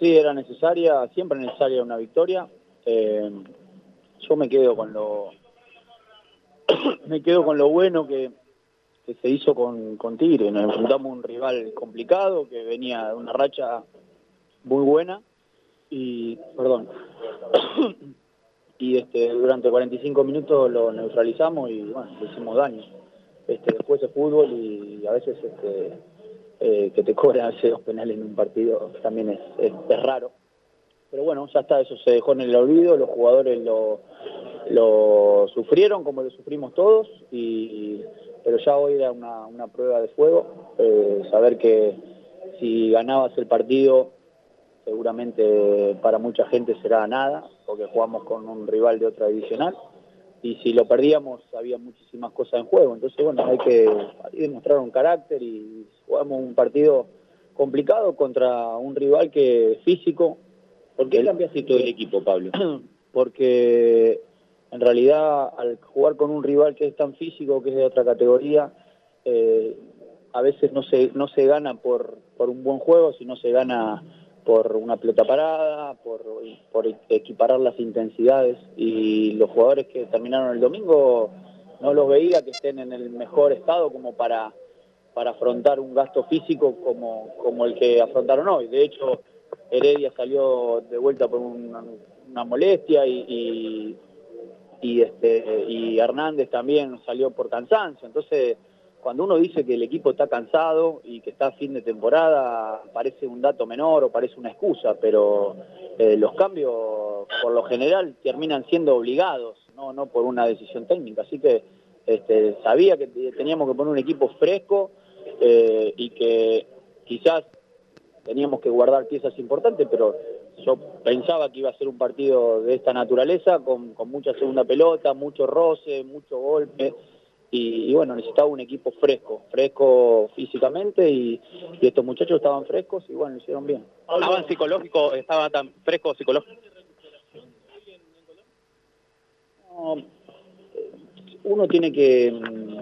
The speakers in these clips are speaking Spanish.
Sí, era necesaria, siempre necesaria una victoria. Yo me quedo con lo bueno que se hizo con Tigre. Nos enfrentamos a un rival complicado que venía de una racha muy buena y, perdón, y durante 45 minutos lo neutralizamos y bueno, le hicimos daño. Después es fútbol y a veces que te cobran a veces 2 penales en un partido también es raro. Pero bueno, ya está, eso se dejó en el olvido, los jugadores lo sufrieron como lo sufrimos todos, pero ya hoy era una prueba de fuego, saber que si ganabas el partido seguramente para mucha gente será nada, porque jugamos con un rival de otra divisional, y si lo perdíamos había muchísimas cosas en juego, entonces bueno, hay que demostrar un carácter y jugamos un partido complicado contra un rival que es físico. ¿Por qué cambiaste todo el equipo, Pablo? Porque en realidad al jugar con un rival que es tan físico, que es de otra categoría, a veces no se gana por un buen juego, sino se gana por una pelota parada, por equiparar las intensidades, y los jugadores que terminaron el domingo no los veía que estén en el mejor estado como para afrontar un gasto físico como el que afrontaron hoy. De hecho, Heredia salió de vuelta por una molestia y Hernández también salió por cansancio. Entonces, cuando uno dice que el equipo está cansado y que está a fin de temporada, parece un dato menor o parece una excusa, pero los cambios por lo general terminan siendo obligados, no por una decisión técnica. Así que sabía que teníamos que poner un equipo fresco y que quizás teníamos que guardar piezas importantes, pero yo pensaba que iba a ser un partido de esta naturaleza, con mucha segunda pelota, mucho roce, mucho golpe, y bueno, necesitaba un equipo fresco físicamente, y estos muchachos estaban frescos y bueno, lo hicieron bien. ¿Estaban tan frescos psicológicos? No, uno tiene que,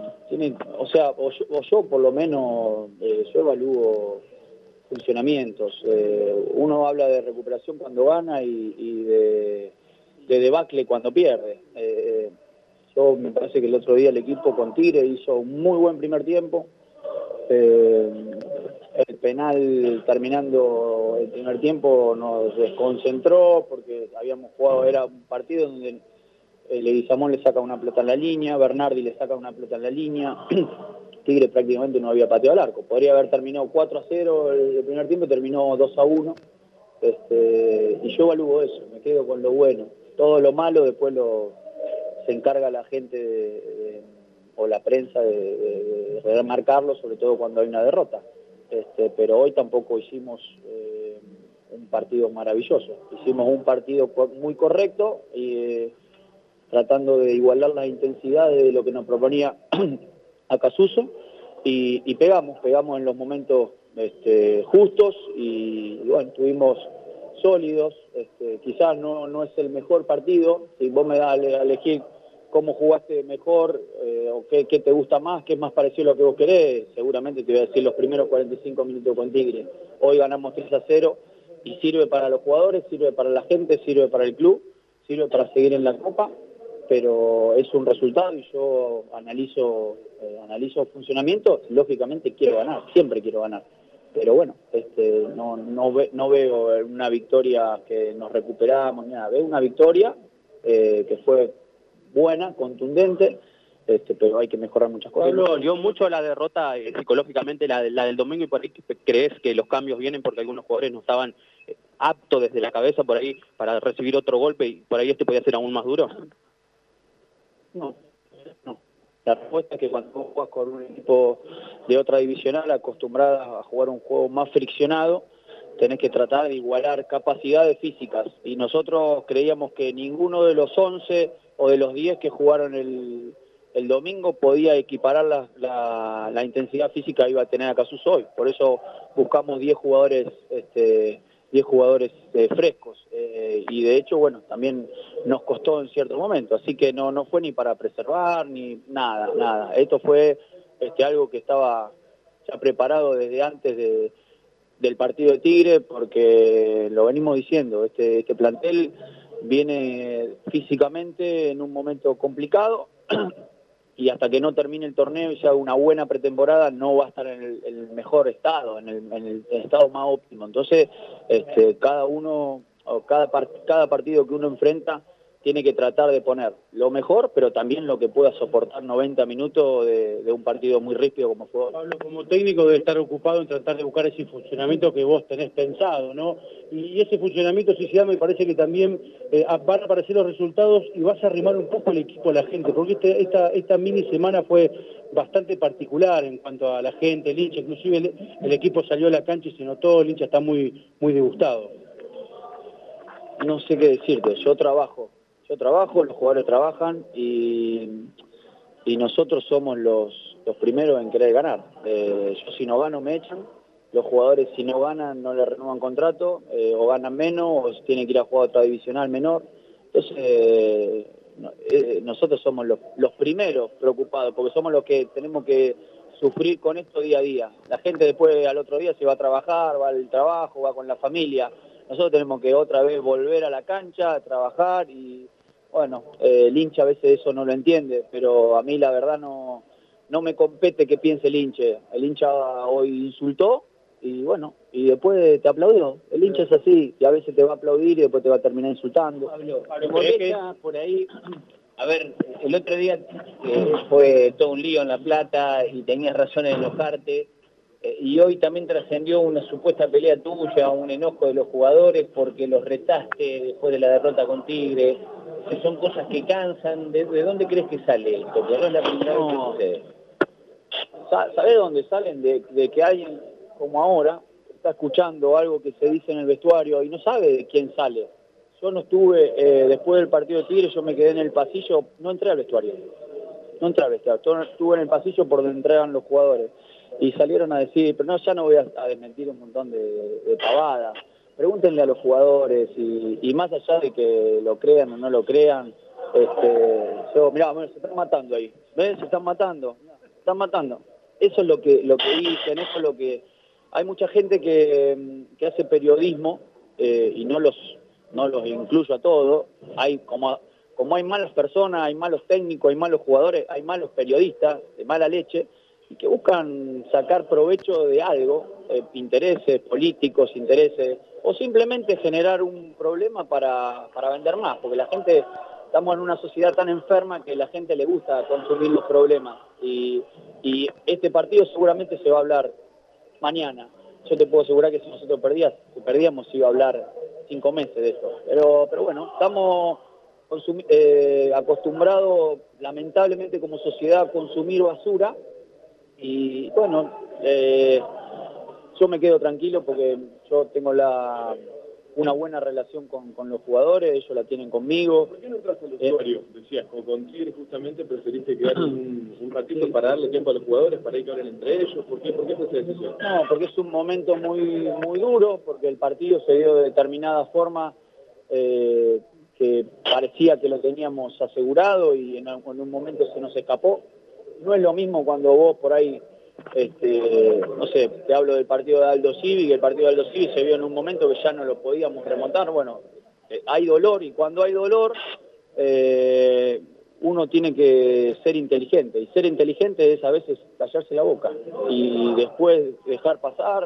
o yo por lo menos, yo evalúo funcionamientos. Uno habla de recuperación cuando gana y de debacle cuando pierde. Yo me parece que el otro día el equipo con Tigre hizo un muy buen primer tiempo. El penal terminando el primer tiempo nos desconcentró porque habíamos jugado, era un partido donde Leguizamón le saca una pelota en la línea, Bernardi le saca una pelota en la línea, Tigre prácticamente no había pateado al arco. Podría haber terminado 4-0 el primer tiempo, terminó 2-1. Y yo evalúo eso, me quedo con lo bueno. Todo lo malo después se encarga la gente o la prensa de remarcarlo, sobre todo cuando hay una derrota. Pero hoy tampoco hicimos un partido maravilloso. Hicimos un partido muy correcto y tratando de igualar las intensidades de lo que nos proponía Acasuso, y pegamos en los momentos justos y bueno, estuvimos sólidos. Quizás no es el mejor partido, si vos me das a elegir cómo jugaste mejor o qué te gusta más, qué es más parecido a lo que vos querés, seguramente te voy a decir los primeros 45 minutos con Tigre. Hoy ganamos 3-0 y sirve para los jugadores, sirve para la gente, sirve para el club, sirve para seguir en la Copa, pero es un resultado y yo analizo funcionamiento. Lógicamente quiero ganar, siempre quiero ganar, pero bueno, no veo una victoria que nos recuperamos, nada, veo una victoria que fue buena, contundente, pero hay que mejorar muchas cosas. Pablo, ¿dolió mucho la derrota psicológicamente, la del domingo, y por ahí crees que los cambios vienen porque algunos jugadores no estaban aptos desde la cabeza por ahí para recibir otro golpe y por ahí podía ser aún más duro? No. La respuesta es que cuando vos jugás con un equipo de otra divisional acostumbrada a jugar un juego más friccionado, tenés que tratar de igualar capacidades físicas. Y nosotros creíamos que ninguno de los 11 o de los 10 que jugaron el domingo podía equiparar la intensidad física que iba a tener Acasuso hoy. Por eso buscamos 10 jugadores frescos, y de hecho, bueno, también nos costó en cierto momento, así que no fue ni para preservar, ni nada. Esto fue algo que estaba ya preparado desde antes del partido de Tigre, porque lo venimos diciendo, este plantel viene físicamente en un momento complicado y hasta que no termine el torneo y se haga una buena pretemporada no va a estar en el mejor estado, en el estado más óptimo. Entonces, cada uno, o cada partido que uno enfrenta tiene que tratar de poner lo mejor, pero también lo que pueda soportar 90 minutos de un partido muy rígido como fue. Pablo, como técnico debe estar ocupado en tratar de buscar ese funcionamiento que vos tenés pensado, ¿no? Y ese funcionamiento, si se da, me parece que también van a aparecer los resultados y vas a arrimar un poco el equipo a la gente, porque esta mini semana fue bastante particular en cuanto a la gente, el hincha, inclusive el equipo salió a la cancha y se notó, el hincha está muy disgustado. No sé qué decirte, yo trabajo, los jugadores trabajan y nosotros somos los primeros en querer ganar. Yo si no gano me echan, los jugadores si no ganan no le renuevan contrato, o ganan menos o tienen que ir a jugar a otra divisional menor. Entonces nosotros somos los primeros preocupados, porque somos los que tenemos que sufrir con esto día a día. La gente después al otro día se va a trabajar, va al trabajo, va con la familia. Nosotros tenemos que otra vez volver a la cancha, a trabajar y bueno, el hincha a veces eso no lo entiende, pero a mí la verdad no me compete que piense el hincha. El hincha hoy insultó y bueno, y después te aplaudió. El hincha es así, y a veces te va a aplaudir y después te va a terminar insultando. Pablo, por ahí, a ver, el otro día fue todo un lío en La Plata y tenías razón en enojarte. Y hoy también trascendió una supuesta pelea tuya, un enojo de los jugadores porque los retaste después de la derrota con Tigre. Son cosas que cansan. ¿De dónde crees que sale esto? Porque no es la primera vez que sucede. ¿Sabés de dónde salen? De que alguien como ahora está escuchando algo que se dice en el vestuario y no sabe de quién sale. Yo no estuve, después del partido de Tigre, yo me quedé en el pasillo, no entré al vestuario. Estuve en el pasillo por donde entregan los jugadores. Y salieron a decir, pero no, ya no voy a desmentir un montón de pavadas. Pregúntenle a los jugadores y más allá de que lo crean o no lo crean, mirá, se están matando ahí. ¿Ves? Se están matando. Eso es lo que dicen, eso es lo que... Hay mucha gente que hace periodismo, y no los incluyo a todos. Hay como hay malas personas, hay malos técnicos, hay malos jugadores, hay malos periodistas de mala leche, y que buscan sacar provecho de algo, intereses políticos, o simplemente generar un problema para vender más, porque la gente, estamos en una sociedad tan enferma que a la gente le gusta consumir los problemas, y este partido seguramente se va a hablar mañana. Yo te puedo asegurar que si nosotros perdíamos se iba a hablar 5 meses de esto, pero bueno, estamos acostumbrados lamentablemente como sociedad a consumir basura. Y bueno, yo me quedo tranquilo porque yo tengo una buena relación con los jugadores, ellos la tienen conmigo. ¿Por qué no entras al usuario? Decías, con Tigre justamente preferiste quedar un ratito para darle tiempo a los jugadores, para ir que hablen entre ellos. ¿Por qué fue esa decisión? No, porque es un momento muy, muy duro, porque el partido se dio de determinada forma, que parecía que lo teníamos asegurado y en un momento se nos escapó. No es lo mismo cuando vos por ahí, no sé, te hablo del partido de Aldo Civi, que el partido de Aldo Civi se vio en un momento que ya no lo podíamos remontar. Bueno, hay dolor y cuando hay dolor uno tiene que ser inteligente. Y ser inteligente es a veces callarse la boca y después dejar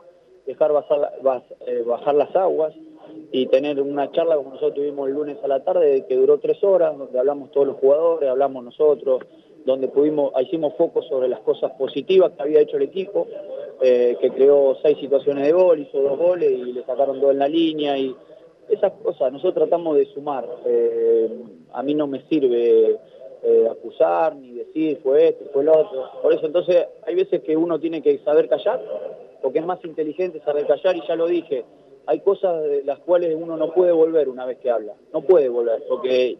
bajar las aguas y tener una charla como nosotros tuvimos el lunes a la tarde, que duró 3 horas, donde hablamos todos los jugadores, hablamos nosotros, donde hicimos foco sobre las cosas positivas que había hecho el equipo, que creó 6 situaciones de gol, hizo 2 goles y le sacaron 2 en la línea, y esas cosas nosotros tratamos de sumar. A mí no me sirve acusar ni decir fue esto, fue lo otro. Por eso entonces hay veces que uno tiene que saber callar, porque es más inteligente saber callar, y ya lo dije, hay cosas de las cuales uno no puede volver una vez que habla, no puede volver, porque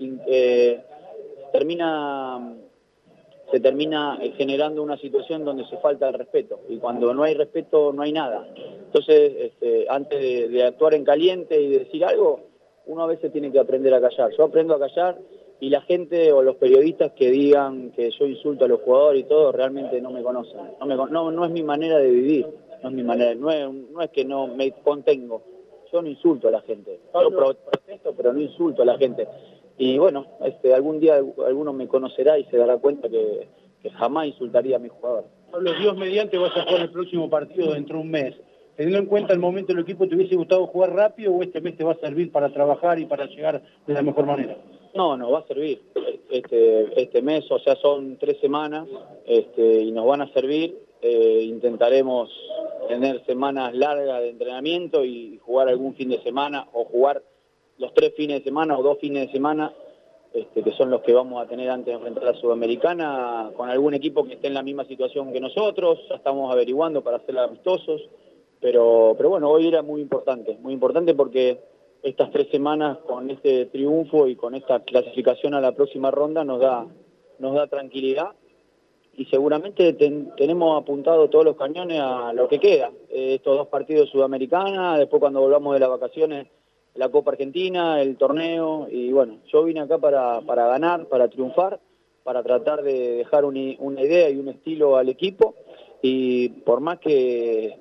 se termina generando una situación donde se falta el respeto, y cuando no hay respeto no hay nada. Entonces, antes de actuar en caliente y de decir algo, uno a veces tiene que aprender a callar. Yo aprendo a callar, y la gente o los periodistas que digan que yo insulto a los jugadores y todo, realmente no me conocen. No es mi manera de vivir. no es mi manera, no es que no me contengo, yo no insulto a la gente, yo protesto pero no insulto a la gente. Y bueno, algún día alguno me conocerá y se dará cuenta que jamás insultaría a mi jugador. Pablo, Dios mediante vas a jugar el próximo partido dentro de un mes. Teniendo en cuenta el momento del equipo, ¿te hubiese gustado jugar rápido o este mes te va a servir para trabajar y para llegar de la mejor manera? No, va a servir. Este mes, o sea, son 3 semanas y nos van a servir. Intentaremos tener semanas largas de entrenamiento y jugar algún fin de semana o jugar los 3 fines de semana o 2 fines de semana, que son los que vamos a tener antes de enfrentar a la Sudamericana, con algún equipo que esté en la misma situación que nosotros. Ya estamos averiguando para hacer amistosos, pero bueno, hoy era muy importante porque estas 3 semanas con este triunfo y con esta clasificación a la próxima ronda nos da tranquilidad y seguramente tenemos apuntado todos los cañones a lo que queda. Estos 2 partidos de Sudamericana, después cuando volvamos de las vacaciones, la Copa Argentina, el torneo, y bueno, yo vine acá para ganar, para triunfar, para tratar de dejar una idea y un estilo al equipo, y por más que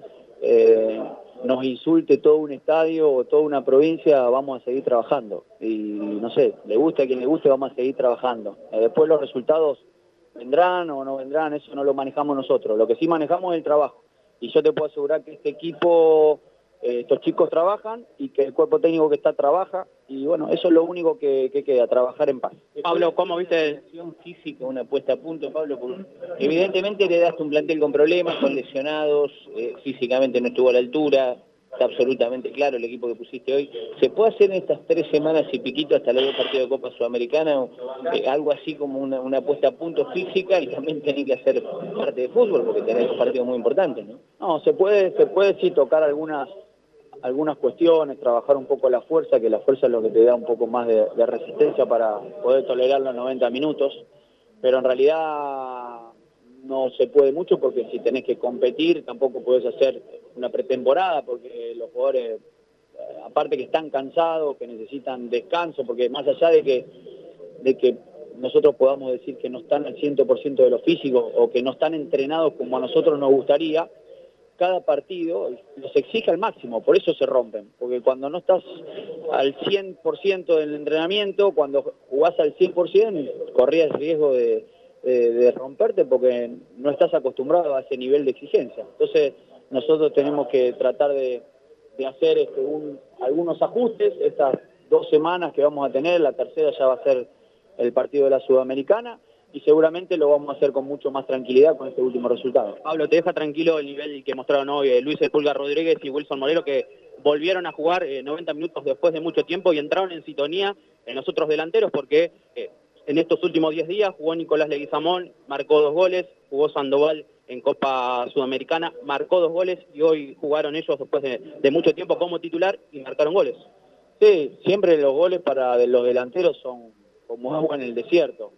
nos insulte todo un estadio o toda una provincia, vamos a seguir trabajando. Y no sé, le guste a quien le guste, vamos a seguir trabajando. Después los resultados vendrán o no vendrán, eso no lo manejamos nosotros. Lo que sí manejamos es el trabajo. Y yo te puedo asegurar que este equipo, estos chicos trabajan y que el cuerpo técnico que está trabaja. Y bueno, eso es lo único que queda, trabajar en paz. Pablo, ¿cómo viste la física, una puesta a punto, Pablo? Porque evidentemente le daste un plantel con problemas, con lesionados, físicamente no estuvo a la altura, está absolutamente claro el equipo que pusiste hoy. ¿Se puede hacer en estas 3 semanas y piquito hasta los 2 partidos de Copa Sudamericana algo así como una puesta a punto física y también tenés que hacer parte de fútbol porque tenés 2 partidos muy importantes, ¿no? No, se puede sí tocar algunas cuestiones, trabajar un poco la fuerza, que la fuerza es lo que te da un poco más de resistencia para poder tolerar los 90 minutos, pero en realidad no se puede mucho porque si tenés que competir tampoco podés hacer una pretemporada porque los jugadores, aparte que están cansados, que necesitan descanso, porque más allá de que nosotros podamos decir que no están al 100% de lo físico o que no están entrenados como a nosotros nos gustaría, cada partido los exige al máximo, por eso se rompen, porque cuando no estás al 100% del entrenamiento, cuando jugás al 100%, corrías el riesgo de romperte porque no estás acostumbrado a ese nivel de exigencia. Entonces nosotros tenemos que tratar de hacer algunos ajustes, estas 2 semanas que vamos a tener, la tercera ya va a ser el partido de la Sudamericana, y seguramente lo vamos a hacer con mucho más tranquilidad con este último resultado. Pablo, ¿te deja tranquilo el nivel que mostraron hoy Luis El Pulga Rodríguez y Wilson Morelo, que volvieron a jugar 90 minutos después de mucho tiempo y entraron en sintonía en los otros delanteros? Porque en estos últimos 10 días jugó Nicolás Leguizamón, marcó 2 goles, jugó Sandoval en Copa Sudamericana, marcó 2 goles y hoy jugaron ellos después de mucho tiempo como titular y marcaron goles. Sí, siempre los goles para los delanteros son como agua en el desierto.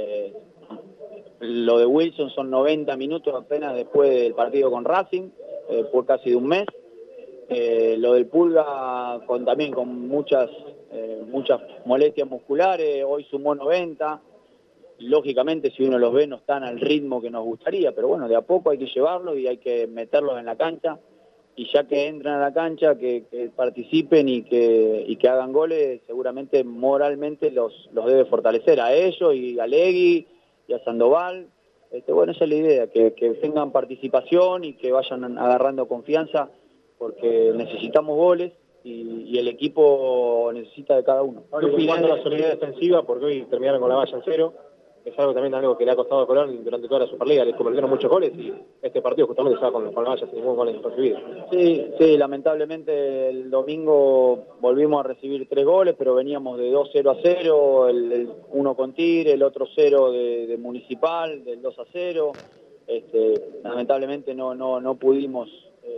Lo de Wilson son 90 minutos apenas después del partido con Racing, por casi de un mes. Lo del Pulga también con muchas molestias musculares, hoy sumó 90. Lógicamente si uno los ve no están al ritmo que nos gustaría, pero bueno, de a poco hay que llevarlos y hay que meterlos en la cancha. Y ya que entran a la cancha, que participen y que hagan goles, seguramente moralmente los debe fortalecer a ellos y a Legui y a Sandoval. Bueno, esa es la idea, que tengan participación y que vayan agarrando confianza, porque necesitamos goles y el equipo necesita de cada uno. En cuanto a la solidez defensiva, porque hoy terminaron con la valla en 0, es algo que le ha costado a Colón durante toda la Superliga, le convirtieron muchos goles y este partido justamente estaba con la valla sin ningún gol recibido. Sí, lamentablemente el domingo volvimos a recibir 3 goles, pero veníamos de 2-0-0, el uno con Tigre, el otro 0 de Municipal, del 2-0. Lamentablemente no pudimos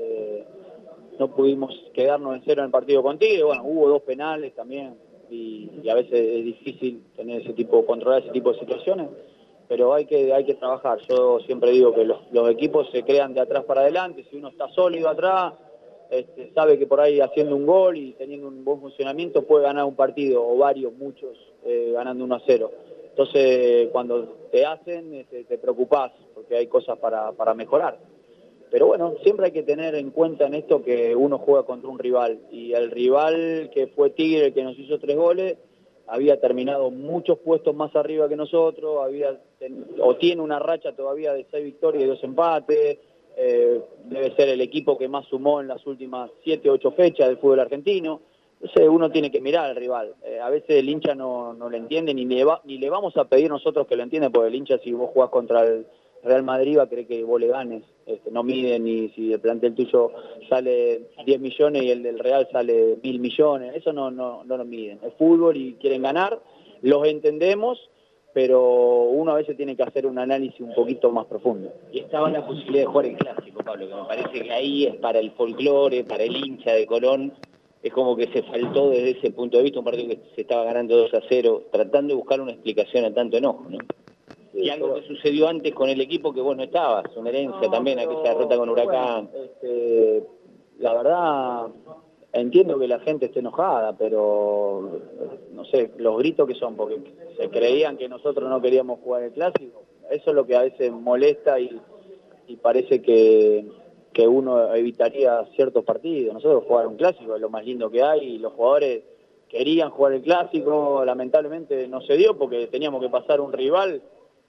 quedarnos en 0 en el partido con Tigre. Bueno, hubo 2 penales también. Y a veces es difícil controlar ese tipo de situaciones, pero hay que trabajar. Yo siempre digo que los equipos se crean de atrás para adelante. Si uno está sólido atrás, sabe que por ahí haciendo un gol y teniendo un buen funcionamiento puede ganar un partido, o muchos, ganando 1-0. Entonces, cuando te hacen, te preocupás, porque hay cosas para mejorar. Pero bueno, siempre hay que tener en cuenta en esto que uno juega contra un rival, y el rival que fue Tigre, el que nos hizo 3 goles, había terminado muchos puestos más arriba que nosotros, tiene una racha todavía de 6 victorias y 2 empates, debe ser el equipo que más sumó en las últimas 7, 8 fechas del fútbol argentino. Entonces uno tiene que mirar al rival. A veces el hincha no lo entiende, ni le vamos a pedir nosotros que lo entienda, porque el hincha, si vos jugás contra el Real Madrid, va a querer que vos le ganes. No mide ni si el plantel tuyo sale 10 millones y el del Real sale 1.000 millones. Eso no lo miden. Es fútbol y quieren ganar, los entendemos, pero uno a veces tiene que hacer un análisis un poquito más profundo. Y estaba la posibilidad de jugar el clásico, Pablo, que me parece que ahí es para el folclore, para el hincha de Colón. Es como que se faltó desde ese punto de vista un partido que se estaba ganando 2-0, tratando de buscar una explicación a tanto enojo, ¿no? Sí, y algo que sucedió antes con el equipo que vos no estabas, una herencia también, aquella derrota con Huracán. Bueno, la verdad, entiendo que la gente esté enojada, pero no sé, los gritos que son, porque se creían que nosotros no queríamos jugar el clásico. Eso es lo que a veces molesta y parece que uno evitaría ciertos partidos. Nosotros jugar un clásico es lo más lindo que hay, y los jugadores querían jugar el clásico, lamentablemente no se dio porque teníamos que pasar un rival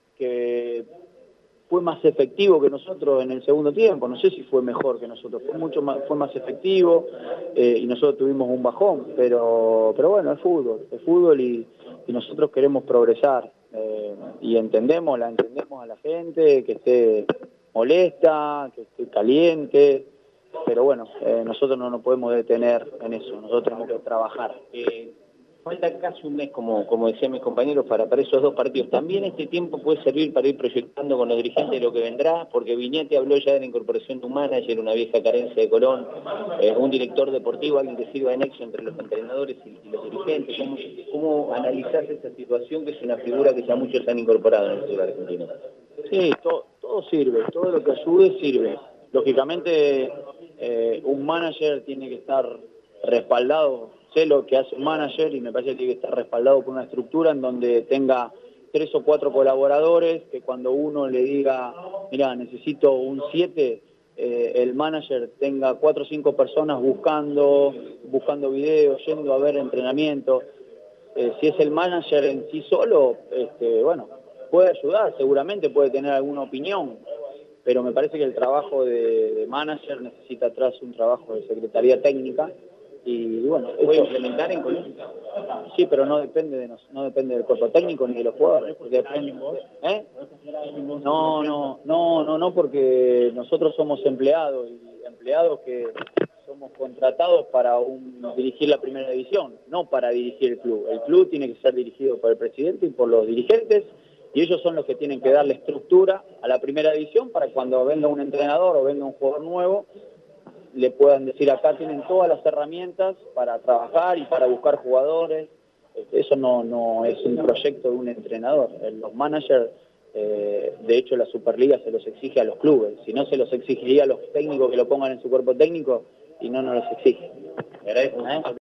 que fue más efectivo que nosotros en el segundo tiempo. No sé si fue mejor que nosotros, fue más efectivo, y nosotros tuvimos un bajón, pero bueno, es fútbol y nosotros queremos progresar, y entendemos a la gente que esté molesta, que esté caliente, pero bueno, nosotros no nos podemos detener en eso, nosotros tenemos que trabajar. Falta casi un mes, como decían mis compañeros, para esos 2 partidos. También este tiempo puede servir para ir proyectando con los dirigentes lo que vendrá, porque Viñete habló ya de la incorporación de un manager, una vieja carencia de Colón, un director deportivo, alguien que sirva de nexo entre los entrenadores y los dirigentes. ¿Cómo analizás esta situación, que es una figura que ya muchos han incorporado en el fútbol argentino? Sí, todo sirve, todo lo que ayude sirve. Lógicamente, un manager tiene que estar respaldado. Sé lo que hace un manager y me parece que tiene que estar respaldado por una estructura en donde tenga 3 o 4 colaboradores, que cuando uno le diga, mira, necesito un 7, el manager tenga 4 o 5 personas buscando videos, yendo a ver entrenamientos. Si es el manager en sí solo, bueno, puede ayudar, seguramente puede tener alguna opinión, pero me parece que el trabajo de manager necesita atrás un trabajo de secretaría técnica. Y bueno, ¿puede implementar en Colón? Sí, pero no depende del cuerpo técnico ni de los jugadores. No, porque nosotros somos empleados que somos contratados para dirigir la primera división, no para dirigir el club. El club tiene que ser dirigido por el presidente y por los dirigentes, y ellos son los que tienen que darle estructura a la primera división para cuando venga un entrenador o venga un jugador nuevo, le puedan decir, acá tienen todas las herramientas para trabajar y para buscar jugadores. Eso no es un proyecto de un entrenador. Los managers, de hecho la Superliga se los exige a los clubes, si no se los exigiría a los técnicos que lo pongan en su cuerpo técnico, y no nos los exige.